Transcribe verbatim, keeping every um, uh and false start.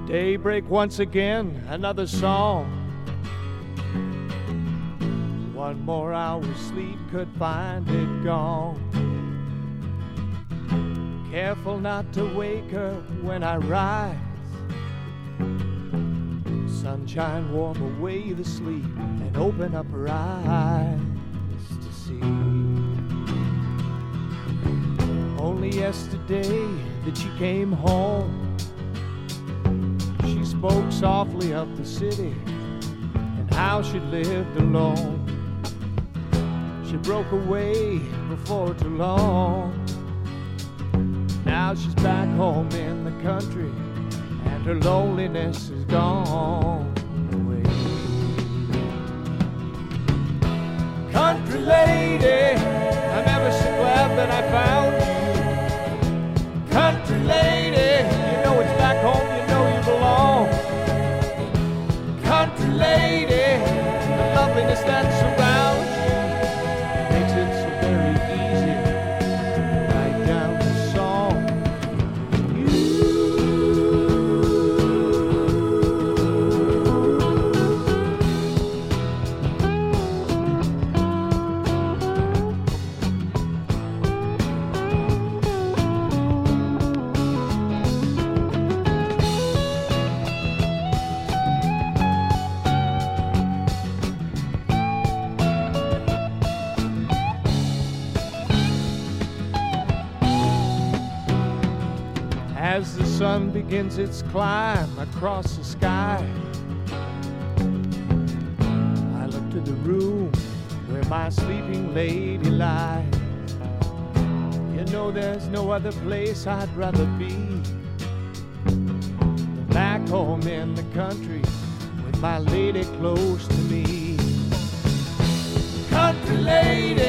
Daybreak once again, another song. One more hour's sleep could find it gone. Careful not to wake her when I rise. Sunshine warm away the sleep and open up her eyes to see. Only yesterday that she came home. She spoke softly of the city and how she lived alone. She broke away before too long. Now she's back home in the country and her loneliness is gone away. Country lady, I'm ever so glad that I found you. Country lady, you know it's back home, you know you belong. Country lady, the loveliness that surrounds you makes it so very easy to write down the song. As the sun begins its climb across the sky, I look to the room where my sleeping lady lies. You know there's no other place I'd rather be than back home in the country with my lady close to me. Country lady,